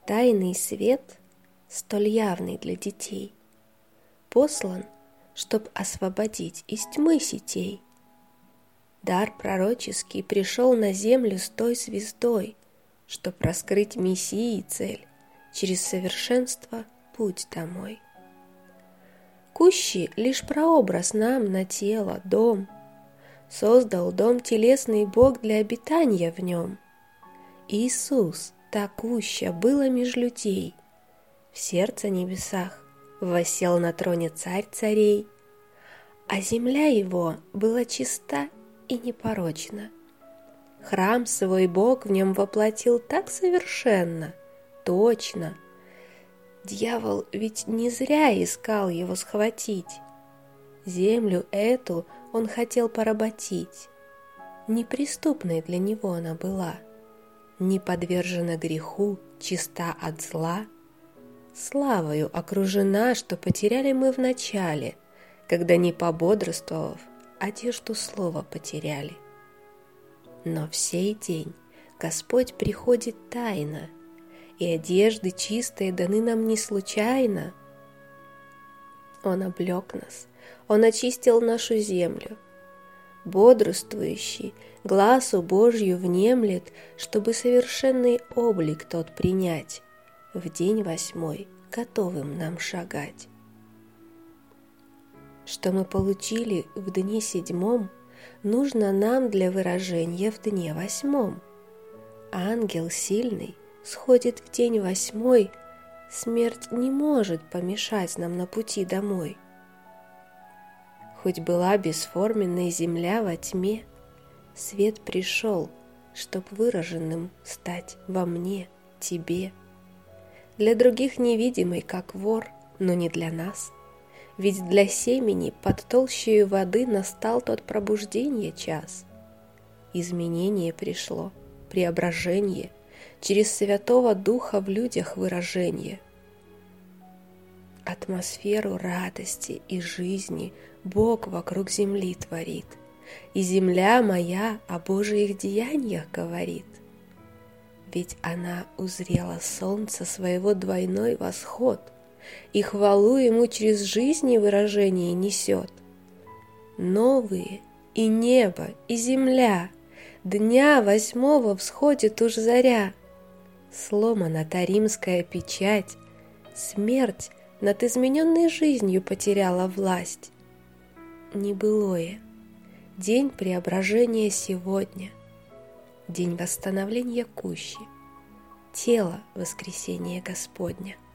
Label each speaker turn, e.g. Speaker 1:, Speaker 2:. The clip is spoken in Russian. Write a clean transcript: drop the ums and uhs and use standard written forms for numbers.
Speaker 1: Тайный свет, столь явный для детей, послан, чтоб освободить из тьмы сетей. Дар пророческий пришел на землю с той звездой, чтоб раскрыть Мессии цель, через совершенство путь домой. Кущи лишь прообраз нам на тело, дом. Создал дом телесный Бог для обитания в нем. Иисус, та куща, была меж людей. В сердце небесах воссел на троне царь царей, а земля его была чиста и непорочна. Храм свой Бог в нем воплотил так совершенно, точно. Дьявол ведь не зря искал его схватить. Землю эту он хотел поработить. Неприступной для него она была, не подвержена греху, чиста от зла. Славою окружена, что потеряли мы вначале, когда, не пободрствовав, одежду слова потеряли. Но в сей день Господь приходит тайно, и одежды чистые даны нам не случайно. Он облек нас, Он очистил нашу землю. Бодрствующий гласу Божью внемлет, чтобы совершенный облик тот принять, в день 8 готовым нам шагать. Что мы получили в дне 7, нужно нам для выражения в дне 8. Ангел сильный сходит в день 8, смерть не может помешать нам на пути домой. Хоть была бесформенная земля во тьме, свет пришел, чтоб выраженным стать во мне, тебе. Для других невидимый, как вор, но не для нас. Ведь для семени под толщею воды настал тот пробуждение час. Изменение пришло, преображение, через Святого Духа в людях выражение. Атмосферу радости и жизни Бог вокруг земли творит, и земля моя о Божьих деяниях говорит. Ведь она узрела солнца своего двойной восход, и хвалу ему через жизни выражение несет. Новые и небо, и земля, дня 8 всходит уж заря. Сломана та римская печать, смерть над измененной жизнью потеряла власть. Небылое, день преображения сегодня, день восстановления кущи, тело воскресения Господня.